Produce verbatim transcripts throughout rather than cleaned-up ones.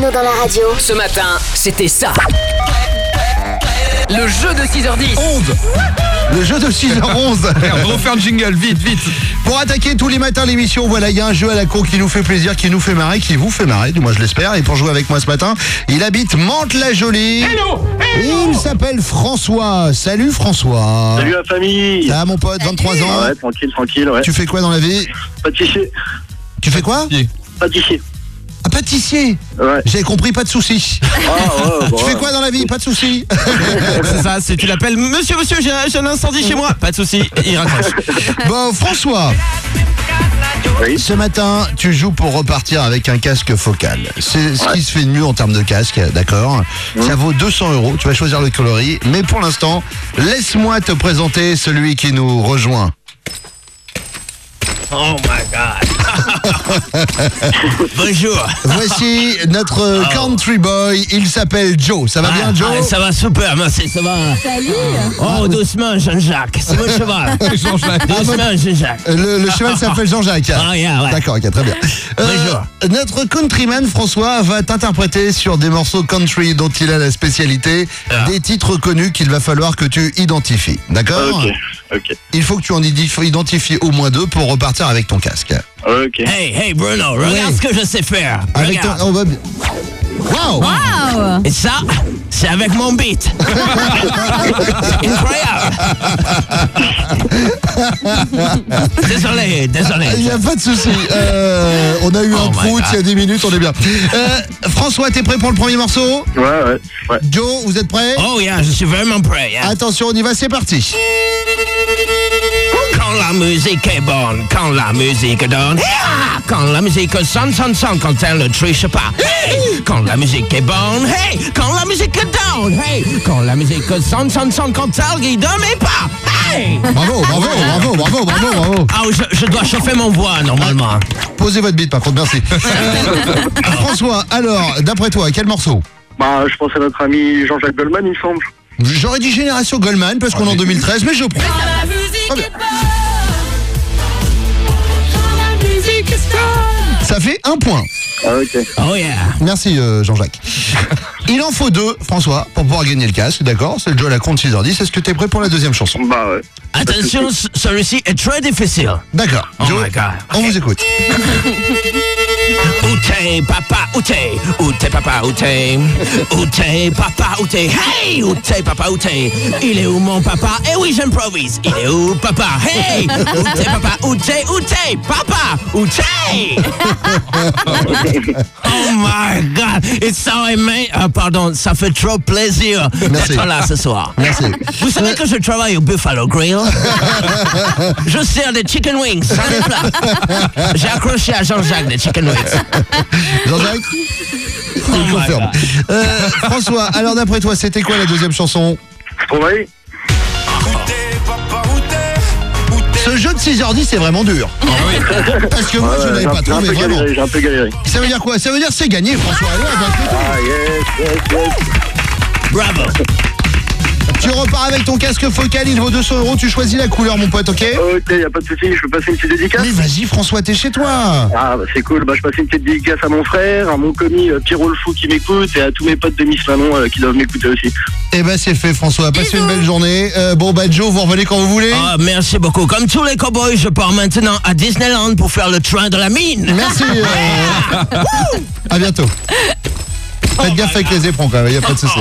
Bruno dans la radio. Ce matin, c'était ça. Le jeu de six heures dix. onze. Le jeu de six heures onze. On va refaire un jingle, vite, vite. Pour attaquer tous les matins l'émission, voilà, il y a un jeu à la con qui nous fait plaisir, qui nous fait marrer, qui vous fait marrer, du moins je l'espère. Et pour jouer avec moi ce matin, il habite Mantes-la-Jolie. Hello, hello. Il s'appelle François. Salut François. Salut la famille. Ah mon pote, vingt-trois ans. Ah ouais, tranquille, tranquille, ouais. Tu fais quoi dans la vie? Pâtissier. Tu fais quoi? Pâtissier. Ah, pâtissier. Ouais. J'avais compris, pas de soucis. Ah ouais, bon, Tu fais ouais. quoi dans la vie? Pas de soucis. C'est ça, c'est tu l'appelles Monsieur, monsieur, j'ai un, j'ai un incendie chez moi. Pas de souci, il raccroche. Bon, François. Oui. Ce matin, tu joues pour repartir avec un casque focal. C'est ce qui se fait de mieux en termes de casque, d'accord? Ça vaut deux cents euros, tu vas choisir le coloris. Mais pour l'instant, laisse-moi te présenter celui qui nous rejoint. Oh my god. Bonjour. Voici notre country boy, il s'appelle Joe. Ça va bien, Joe? Ah, ça va super, merci, ça va. Salut. Oh, doucement, Jean-Jacques, c'est mon cheval. Jean-Jacques. Doucement, Jean-Jacques. Le, le cheval s'appelle Jean-Jacques. Ah, yeah, ouais. D'accord, ok, très bien. Bonjour. Notre countryman François va t'interpréter sur des morceaux country dont il a la spécialité, Ah. des titres connus qu'il va falloir que tu identifies. D'accord? Ok, ok, Il faut que tu en idif- identifies au moins deux pour repartir avec ton casque. ok. Hey, hey Bruno, regarde Oui. ce que je sais faire. Avec ton... Regarde. oh, bah, bien. Wow! Wow. Et ça, c'est avec mon beat. C'est incroyable. Désolé, désolé. Il n'y a pas de souci. Euh, on a eu Oh un my prout God. il y a dix minutes, on est bien. Euh, François, t'es prêt pour le premier morceau? Ouais, ouais, ouais. Joe, vous êtes prêts? Oh yeah, je suis vraiment prêt. Yeah. Attention, on y va, c'est parti. Quand la musique est bonne, quand la musique donne, yeah! Quand la musique sonne, sonne, sonne, quand elle ne triche pas, hey! Quand la musique est bonne, hey! Quand la musique down, hey! Quand la musique sonne, sonne, sonne, quand elle guide mes pas, hey! Bravo, bravo, bravo, bravo, bravo, bravo. Ah, je, je dois chauffer mon voix normalement. Posez votre bite par contre, merci. Euh, François, alors, d'après toi, quel morceau? Bah, je pense à notre ami Jean-Jacques Goldman, il me semble. J'aurais dit Génération Goldman parce qu'on est en deux mille treize, mais je prends. Très bien. Ça fait un point. Ah, ok. Oh yeah. Merci euh, Jean-Jacques. Il en faut deux, François, pour pouvoir gagner le casque, d'accord? C'est le jeu à la compte six heures dix. Est-ce que t'es prêt pour la deuxième chanson? Bah, ouais. Attention, ce- celui-ci est très difficile. D'accord. Oh Joe, my God. on vous écoute. Où t'es, papa, où t'es? Où t'es, papa, où t'es? Où t'es, papa, où t'es? Hey! Où t'es, papa, où t'es? Il est où mon papa? Eh oui, j'improvise. Il est où, papa? Hey! Où t'es, papa, où t'es? Où t'es, papa? Où t'es? Oh my God! It's so amazing. Ah, pardon, ça fait trop plaisir Merci. d'être là ce soir. Merci. Vous savez que je travaille au Buffalo Grill? Je sers des chicken wings, ça les plats. J'ai accroché à Jean-Jacques des chicken wings. Jean-Jacques? Il confirme. Euh, François, alors d'après toi, c'était quoi la deuxième chanson? Stromae. Ce jeu de six heures dix, c'est vraiment dur. Parce que moi, je Ouais, n'avais j'ai pas un- j'ai un trouvé peu vraiment. galéré, j'ai un peu galéré. Ça veut dire quoi? Ça veut dire c'est gagné, François. Allez, on va se mettre- Ah, yes, yes, yes. Bravo. Tu repars avec ton casque focal, il vaut deux cents euros. Tu choisis la couleur, mon pote, ok? Ok, y a pas de souci, je peux passer une petite dédicace? Mais vas-y, François, t'es chez toi. Ah, bah, c'est cool, bah, je passe une petite dédicace à mon frère, à mon commis euh, Pierrot le Fou qui m'écoute et à tous mes potes de Miss Manon euh, qui doivent m'écouter aussi. Eh ben, c'est fait, François. Passez une belle journée. Euh, bon, bah, Joe, vous revenez quand vous voulez. Ah, merci beaucoup. Comme tous les cowboys, je pars maintenant à Disneyland pour faire le train de la mine. Merci. euh, à bientôt. Faites gaffe avec les éperons, quand même. Y a pas de souci.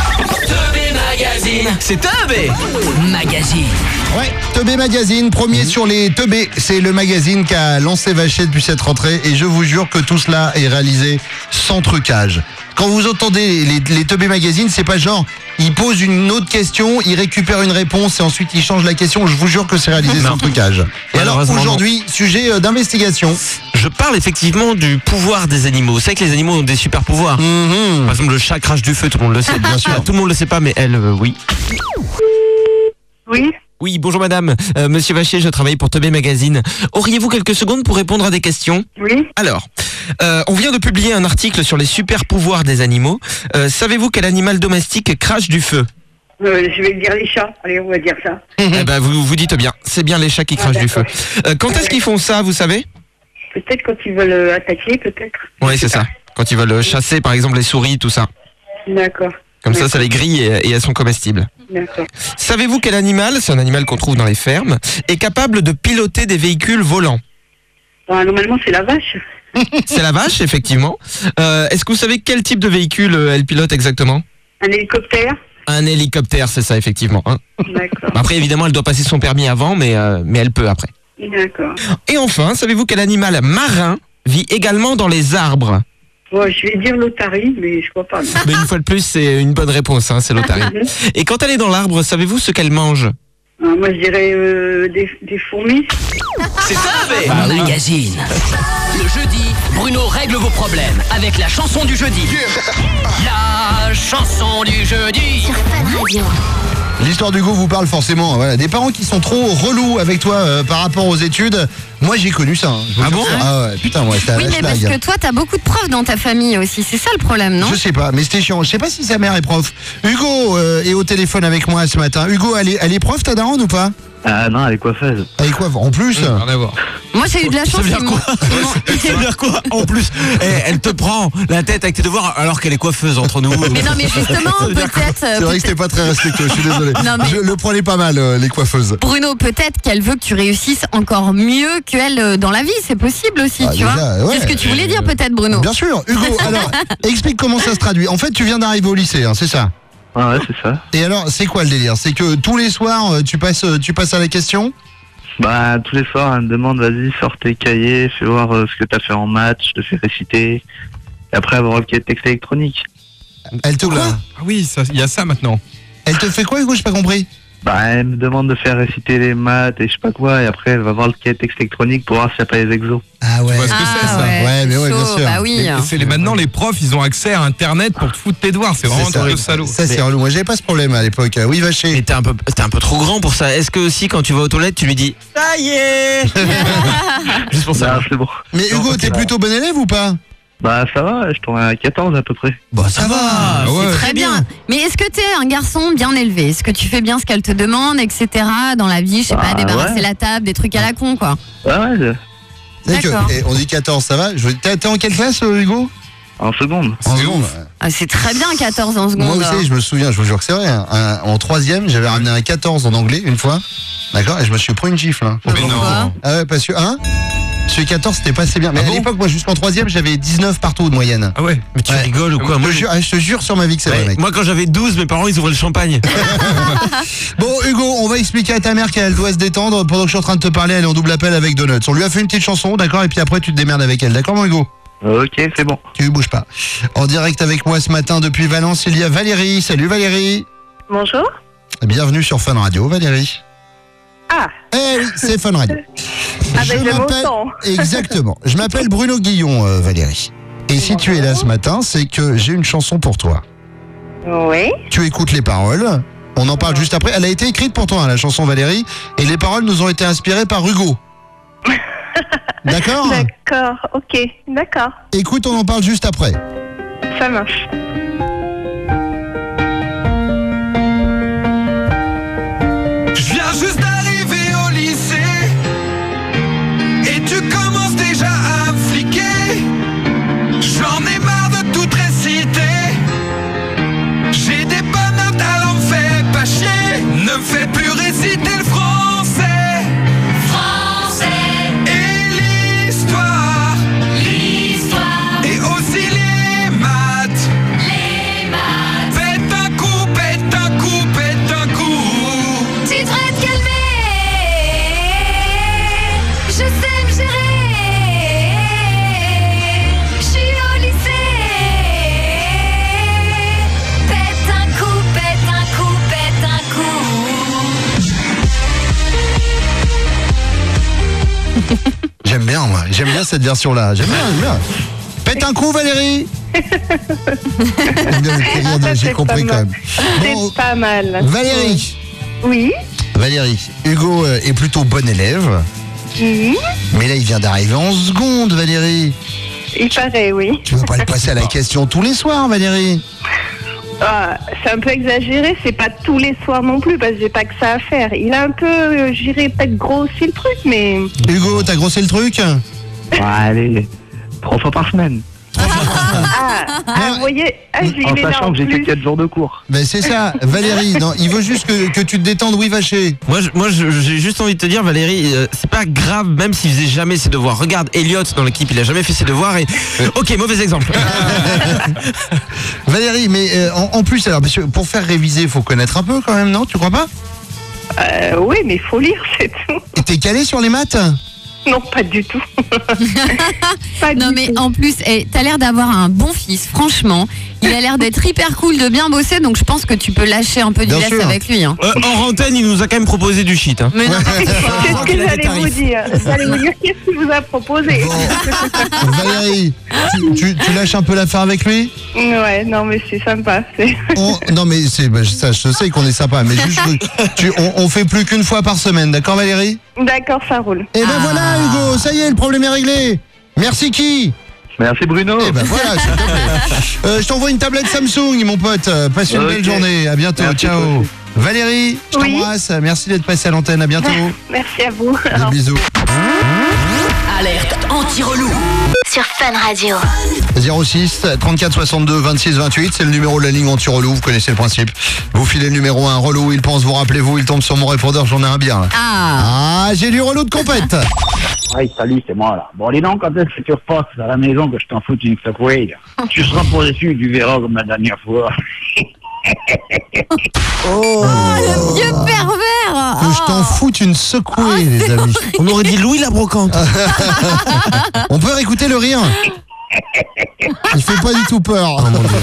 C'est Teubé Magazine. Ouais, Teubé Magazine, premier sur les Teubé. C'est le magazine qui a lancé Vacher depuis cette rentrée et je vous jure que tout cela est réalisé sans trucage. Quand vous entendez les, les Teubé Magazine, c'est pas genre, ils posent une autre question, ils récupèrent une réponse et ensuite ils changent la question. Je vous jure que c'est réalisé sans trucage. Et alors Malheureusement, aujourd'hui, sujet euh, d'investigation. Je parle effectivement du pouvoir des animaux. Vous savez que les animaux ont des super pouvoirs. Mhm. Par exemple, le chat crache du feu, tout le monde le sait, bien sûr. Tout le monde le sait pas, mais elle, euh, oui. Oui, Oui, bonjour madame. Euh, Monsieur Vacher, je travaille pour Teubé Magazine. Auriez-vous quelques secondes pour répondre à des questions? oui. Alors, euh, on vient de publier un article sur les super pouvoirs des animaux. Euh, savez-vous quel animal domestique crache du feu? Euh, je vais dire les chats. Allez, on va dire ça. Eh ben, vous vous dites bien, c'est bien les chats qui crachent du feu. d'accord. Euh, quand est-ce qu'ils font ça, vous savez? Peut-être quand ils veulent euh, attaquer, peut-être. Oui, c'est ça. Quand ils veulent chasser, par exemple, les souris, tout ça. D'accord. Comme ça, ça les grille et, et elles sont comestibles. D'accord. Savez-vous quel animal, c'est un animal qu'on trouve dans les fermes, est capable de piloter des véhicules volants? Bon, normalement, c'est la vache. C'est la vache, effectivement. Euh, est-ce que vous savez quel type de véhicule euh, elle pilote exactement? Un hélicoptère. Un hélicoptère, c'est ça, effectivement. Hein. D'accord. Après, évidemment, elle doit passer son permis avant, mais, euh, mais elle peut après. D'accord. Et enfin, savez-vous quel animal marin vit également dans les arbres? Bon, je vais dire l'otarie, mais je crois pas. non. Mais une fois de plus, c'est une bonne réponse, hein, c'est l'otarie. Et quand elle est dans l'arbre, savez-vous ce qu'elle mange? Ah, moi, je dirais euh, des, des fourmis. C'est ça, Magazine. Le jeudi, Bruno règle vos problèmes avec la chanson du jeudi. La chanson du jeudi. L'histoire d'Hugo vous parle forcément. Voilà, des parents qui sont trop relous avec toi euh, par rapport aux études. Moi, j'ai connu ça. Hein. Je vous Ah jure bon ça. Ah ouais, putain, moi, c'était à Oui, la mais parce schlag. que toi, t'as beaucoup de profs dans ta famille aussi. C'est ça le problème, non? Je sais pas, mais c'était chiant. Je sais pas si sa mère est prof. Hugo euh, est au téléphone avec moi ce matin. Hugo, elle est, elle est prof, ta daronne ou pas? Ah non, elle est coiffeuse. Elle est quoi en plus? Rien à voir. Moi, j'ai eu de la chance. veut dire ils m'ont- quoi ils m'ont- Ça veut dire quoi en plus? Eh, elle te prend la tête avec tes devoirs alors qu'elle est coiffeuse entre nous. Mais non, mais justement, peut-être. C'est vrai que c'était pas très respectueux, je suis désolé. Non, mais- Je le prenais pas mal, euh, les coiffeuses. Bruno, peut-être qu'elle veut que tu réussisses encore mieux qu'elle euh, dans la vie. C'est possible aussi, Ah, tu déjà, vois. ouais. C'est ce que tu voulais dire, peut-être, Bruno. Bien sûr. Hugo, alors, explique comment ça se traduit. En fait, tu viens d'arriver au lycée, hein, c'est ça? Ah ouais, c'est ça. Et alors, c'est quoi le délire? C'est que tous les soirs, euh, tu passes, euh, tu passes à la question? Bah, tous les soirs, elle me demande, vas-y, sors tes cahiers, fais voir euh, ce que t'as fait en maths, je te fais réciter. Et après, avoir le cahier de texte électronique. Elle te quoi? Ah oui, il y a ça maintenant. Elle te fait quoi, Hugo? J'ai pas compris. Bah, elle me demande de faire réciter les maths et je sais pas quoi, et après, elle va voir le cahier de texte électronique pour voir s'il n'y a pas les exos. Ah ouais. vois ce que Ah, c'est, ça. ouais, Ouais, mais c'est ouais, bien chaud, sûr. Bah oui. C'est les, maintenant les profs, ils ont accès à Internet pour te foutre tes devoirs. C'est vraiment C'est un truc de ça, salaud. ça c'est relou. Moi, j'avais pas ce problème à l'époque. Oui, vaché. Mais t'es un peu, t'es un peu trop grand pour ça. Est-ce que aussi quand tu vas aux toilettes, tu lui dis ça y est? Juste pour ça. Bah, c'est bon. Mais Non, Hugo, ok, t'es bah. plutôt bon élève ou pas? Bah, ça va, je tourne à quatorze à peu près. Bah, ça va. Ah, ouais. c'est Très bien. Mais est-ce que t'es un garçon bien élevé? Est-ce que tu fais bien ce qu'elle te demande, et cetera. Dans la vie, je sais pas, Ah, débarrasser ouais. la table, des trucs à la con, quoi. Ouais, ouais, je- C'est que, D'accord. eh, on dit quatorze, ça va? Je veux- T'es t'es en quelle classe, euh, Hugo? en seconde. En seconde. Ah, c'est très bien, quatorze en seconde. Moi aussi, je me souviens, je vous jure que c'est vrai. hein. Un- en troisième, j'avais ramené un quatorze en anglais une fois. D'accord? Et je me suis pris une gifle. Hein. Mais non. Pourquoi? Ah ouais, parce que, hein? Celui quatorze, c'était pas assez bien. Mais Ah à bon l'époque, moi, jusqu'en troisième, j'avais dix-neuf partout de moyenne. Ah ouais. Mais tu Ouais. rigoles ou quoi? Je Moi, te je... jure, ah, je te jure sur ma vie que c'est vrai, Ouais, mec. moi, quand j'avais douze, mes parents ils ouvraient le champagne. Bon, Hugo, on va expliquer à ta mère qu'elle doit se détendre pendant que je suis en train de te parler. Elle est en double appel avec Donuts. On lui a fait une petite chanson, d'accord? Et puis après, tu te démerdes avec elle. D'accord, mon Hugo? Ok, c'est bon. Tu bouges pas. En direct avec moi ce matin depuis Valence, il y a Valérie. Salut Valérie. Bonjour. Bienvenue sur Fun Radio, Valérie. Ah, Eh oui, c'est Fun Radio. ah ben, je m'appelle- m'entends. Exactement. Je m'appelle Bruno Guillon, euh, Valérie. Et si tu es là ce matin, c'est que j'ai une chanson pour toi. Oui. Tu écoutes les paroles. On en parle juste après. Elle a été écrite pour toi, hein, la chanson Valérie. Et les paroles nous ont été inspirées par Hugo. D'accord? D'accord, ok, d'accord. Écoute, on en parle juste après. Ça marche. Je viens juste d'arriver au lycée et tu commences déjà à me fliquer. J'en ai marre de tout réciter. J'ai des bonnes notes, alors me fais pas chier. Ne me fais plus réciter le français. Français. Et l'histoire. L'histoire. Et aussi les maths. Les maths. Pète un coup, pète un coup, pète un coup. Tu devrais te calmer. Je sais me gérer. Je suis au lycée. Pète un coup, pète un coup, pète un coup. J'aime bien, moi. J'aime bien cette version-là. J'aime bien, j'aime bien. Pète un coup, Valérie. J'aime bien le rire de- Ça, J'ai c'est compris pas quand mal. même. Bon, C'est pas mal. Valérie. Oui. Valérie, Hugo euh, est plutôt bon élève. Mhm. Mais là, il vient d'arriver en seconde, Valérie. Il paraît, oui. Tu veux pas le passer à la question tous les soirs, Valérie? Ah, c'est un peu exagéré, c'est pas tous les soirs non plus, parce que j'ai pas que ça à faire. Il a un peu, euh, j'irais peut-être grossi le truc, mais Hugo, t'as grossé le truc? Ouais, allez, trois fois par semaine. Ah, ah, vous voyez, ah, j'ai En il est là sachant en que j'ai que plus. quatre jours de cours. Ben c'est ça, Valérie, non, il veut juste que, que tu te détendes, oui Vacher. Moi, je- moi, je- j'ai juste envie de te dire, Valérie, euh, c'est pas grave, même s'il faisait jamais ses devoirs. Regarde, Elliot dans l'équipe, il a jamais fait ses devoirs et. Ok, mauvais exemple. Valérie, mais euh, en, en plus, alors, parce que pour faire réviser, il faut connaître un peu quand même, non? Tu crois pas? Euh, oui, mais il faut lire, c'est tout. Et t'es calé sur les maths? Non, pas du tout. Pas Non du mais tout. en plus, eh, t'as l'air d'avoir un bon fils, franchement. Il a l'air d'être hyper cool, de bien bosser, donc je pense que tu peux lâcher un peu du Bien lest sûr. avec lui. Hein. Euh, en antenne, il nous a quand même proposé du shit. Hein. Mais non, C'est ce qu'il que a des j'allais vous tarifs. dire. J'allais vous dire qu'est-ce qu'il vous a proposé. Bon. Valérie, tu, tu, tu lâches un peu l'affaire avec lui? Ouais, non, mais c'est sympa. c'est- On- Non mais c'est, bah, ça, je sais qu'on est sympa, mais juste, tu, on, on fait plus qu'une fois par semaine, d'accord Valérie? D'accord, ça roule. Et ben Ah. voilà Hugo, ça y est, le problème est réglé. Merci qui? Merci Bruno. Eh ben voilà, s'il te plaît. Euh, je t'envoie une tablette Samsung, mon pote. Euh, Passe une Ok. belle journée. À bientôt. Merci, toi Ciao. aussi. Valérie, je Oui. t'embrasse. Merci d'être passé à l'antenne. À bientôt. Merci à vous. Des bisous. Alerte anti-relou. Sur Fun Radio. zéro six trente-quatre soixante-deux vingt-six vingt-huit, c'est le numéro de la ligne anti-relou. Vous connaissez le principe. Vous filez le numéro un relou. Il pense, vous rappelez-vous, il tombe sur mon répondeur. J'en ai un bien. Ah, Ah, j'ai du relou de compète. Ouais, salut, c'est moi là. Bon, dis donc, quand est-ce que tu repasses à la maison que je t'en foute une secouée là? Tu seras pas déçu, tu verras comme la dernière fois. Oh, le vieux pervers. que je t'en foute une secouée, les amis. On aurait dit Louis la brocante. On peut réécouter le rire. Il fait pas du tout peur.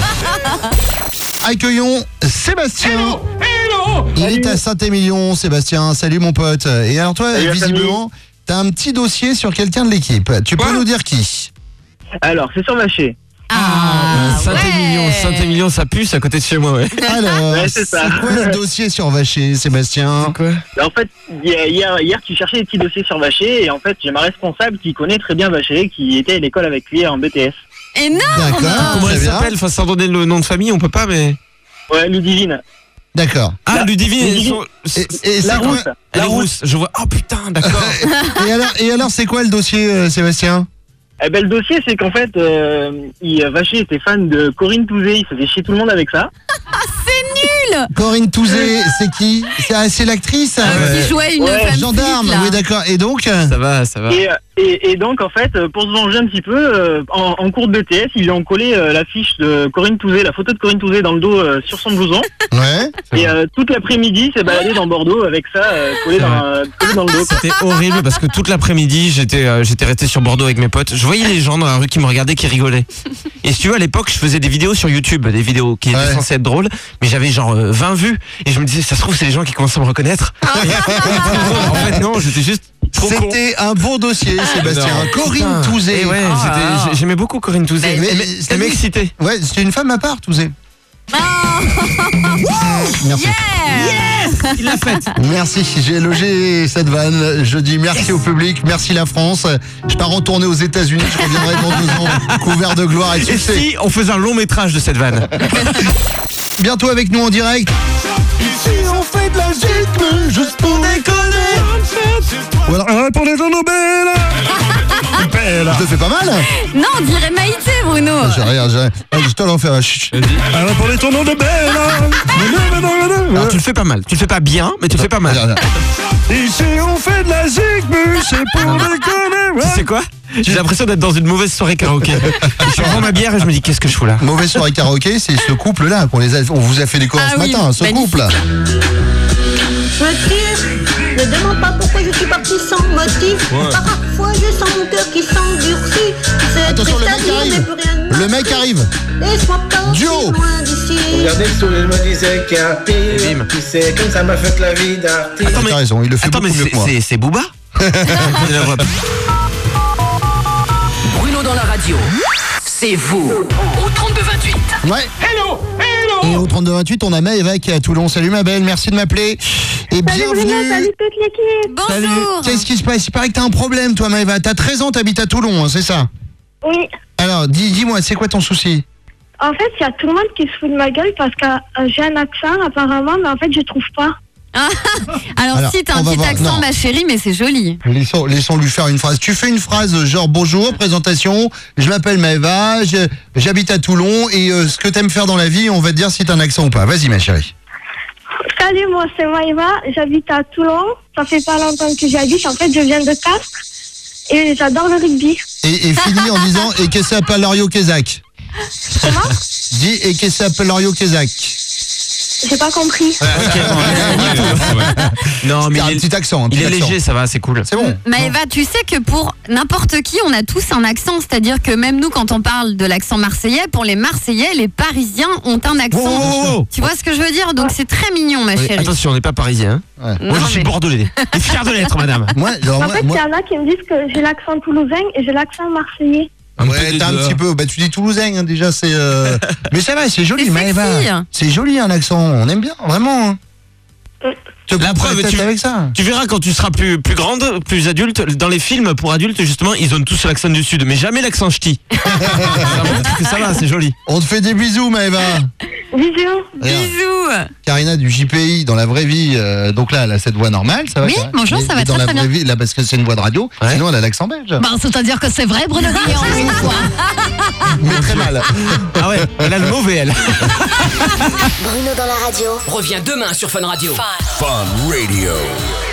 Accueillons Sébastien. Il est à Saint-Émilion, Sébastien. Salut mon pote. Et alors toi, Salut, la visiblement, t'as un petit dossier sur quelqu'un de l'équipe. Tu peux Quoi nous dire qui? Alors, c'est sur Vacher. Ah, Saint-Émilion, ouais. Saint-Émilion, ça pue, c'est à côté de chez moi, ouais. Alors, Ouais, c'est c'est ça. quoi le dossier sur Vacher, Sébastien? Quoi? En fait, hier, hier, hier, tu cherchais des petits dossiers sur Vacher, et en fait, j'ai ma responsable qui connaît très bien Vacher, qui était à l'école avec lui en B T S. Énorme. D'accord, Comment très elle bien. s'appelle? Enfin, sans donner le nom de famille, on peut pas, mais. Ouais, Ludivine. D'accord. Ah, La- Ludivine, elle est Ludivine. sur- Et, et c'est La quoi- rousse. elle est La rousse. rousse. Je vois. Oh putain, d'accord. et alors, et alors, c'est quoi le dossier, euh, Sébastien? Eh ben, le dossier, c'est qu'en fait, euh, il, Vacher était fan de Corinne Touzé, il faisait chier tout le monde avec ça. Corinne Touzé, c'est qui? C'est ah, c'est l'actrice? Euh, Ouais. Qui jouait une Ouais, femme Gendarme, flic, là. oui d'accord. Et donc? Ça va, ça va. Et, euh, et, et donc, en fait, euh, pour se venger un petit peu, euh, en, en cours de B T S, ils lui ont collé euh, l'affiche de Corinne Touzé, la photo de Corinne Touzé dans le dos euh, sur son blouson. Ouais. Et euh, toute l'après-midi, il s'est baladé dans Bordeaux avec ça euh, collé, dans, euh, collé dans le dos. quoi. C'était horrible parce que toute l'après-midi, j'étais euh, j'étais resté sur Bordeaux avec mes potes. Je voyais les gens dans la rue qui me regardaient, qui rigolaient. Et si tu veux, à l'époque, je faisais des vidéos sur YouTube, des vidéos qui étaient Ouais. censées être drôles, mais j'avais genre euh, vingt vues. Et je me disais, ça se trouve, c'est les gens qui commencent à me reconnaître. En fait, non, j'étais juste trop con. C'était un bon dossier, Sébastien. Non, Corinne putain. Touzé. Et ouais, Oh j'étais- là là. j'ai- j'aimais beaucoup Corinne Touzé. Mais- Elle mais- m- c'est- elle m'excitait. Ouais, c'était une femme à part, Touzé. Ah, Merci. yeah. Il l'a faite. Merci, j'ai logé cette vanne. Je dis merci au public, merci la France. Je pars en tournée aux États-Unis, je reviendrai dans deux ans, couvert de gloire et de Et succès. si on faisait un long métrage de cette vanne? Bientôt avec nous en direct. Ici on fait de la rythme, juste pour déconner. Voilà, pour les gens Nobel. Je te fais pas mal. Non, on dirait Maïté, Bruno. J'ai rien, j'ai rien. Je te l'en faire. Chut. Alors pour les tournois de Belle. Alors, tu le fais pas mal. Tu le fais pas bien, mais tu le fais pas mal. Ici on fait de la rythme, c'est pour déconner. Tu sais quoi? J'ai l'impression d'être dans une mauvaise soirée karaoké. Je prends ma bière et je me dis, qu'est-ce que je fous là? Mauvaise soirée karaoké, c'est ce couple-là qu'on les a, on vous a fait découvrir Ah ce oui, matin, ce magnifique. couple. Motif, ne demande pas pourquoi je suis parti sans motif. Parfois je sens mon cœur qui s'endurcit. C'est Attention, le triste à mec dire, arrive. mais plus rien ne Le mec arrive. Laisse-moi partir Duo. loin d'ici. Regardez le sourire, me disait qu'il y a pire. bim. Tu sais, comme ça m'a fait la vie d'artiste. Attends, mais- T'as raison, il le fait Attends, mais beaucoup mieux c'est- que moi. c'est c'est Booba? La voix. Bruno dans la radio. C'est vous. Au trente-deux vingt-huit. Ouais. Et au trente-deux vingt-huit, on a Maëva qui est à Toulon. Salut ma belle, merci de m'appeler. Et Salut Bruno, bienvenue. salut toute l'équipe. Bonjour. Qu'est-ce qui se passe? Il paraît que t'as un problème, toi Maëva. T'as treize ans, t'habites à Toulon, hein, c'est ça? Oui. Alors, dis- dis-moi, c'est quoi ton souci? En fait, il y a tout le monde qui se fout de ma gueule parce que euh, j'ai un accent apparemment, mais en fait, je trouve pas. Alors, Alors, si t'as on un va petit voir. accent, Non. ma chérie, mais c'est joli. Laissons, laissons lui faire une phrase. Tu fais une phrase genre bonjour, présentation, je m'appelle Maëva, je- j'habite à Toulon et euh, ce que t'aimes faire dans la vie, on va te dire si t'as un accent ou pas. Vas-y ma chérie. Salut, moi c'est Maïva, j'habite à Toulon. Ça fait pas longtemps que j'y habite. En fait, je viens de Castres et j'adore le rugby. Et, et finis en disant et que s'appelle Lario Kezak. Comment? Dis et que s'appelle Lario Kezak. J'ai pas compris. Non, mais T'as il un est, petit accent. un il petit est accent. léger, ça va, c'est cool. C'est bon. Maëva, tu sais que pour n'importe qui, on a tous un accent. C'est-à-dire que même nous, quand on parle de l'accent marseillais, pour les Marseillais, les Parisiens ont un accent. Wow, wow, wow. Tu vois ce que je veux dire? Donc c'est très mignon, ma Oui, chérie. attention, on n'est pas parisien. Hein. Ouais. Moi, Non, je suis mais- bordelais. Et fier de l'être, madame. Moi, genre, En moi, fait, il moi- y en a qui me disent que j'ai l'accent toulousain et j'ai l'accent marseillais. Un peu ouais, des t'as un deux. petit peu. Bah, tu dis toulousain hein, déjà, c'est. euh, Mais ça va, c'est joli, C'est Maëva. sexy. C'est joli un accent. On aime bien, vraiment. hein. Te La prends pas preuve, la tête tu- avec ça. Tu verras quand tu seras plus, plus grande, plus adulte, dans les films pour adultes, justement, ils ont tous l'accent du Sud, mais jamais l'accent ch'ti. Ça montre que ça va, c'est joli. On te fait des bisous, Maëva. Bisous. Regarde. Bisous. Karina du J P I dans la vraie vie, euh, donc là elle a cette voix normale, ça va Oui, Karina bonjour, Mais- ça va mais dans très, la très vraie bien. vie, là parce que c'est une voix de radio, Ouais. sinon elle a l'accent belge. Ben, c'est-à-dire que c'est vrai, Bruno Guillon, une fois. Mais très mal. Ah ouais, elle a le mauvais, elle. Bruno dans la radio. Reviens demain sur Fun Radio. Fun Radio.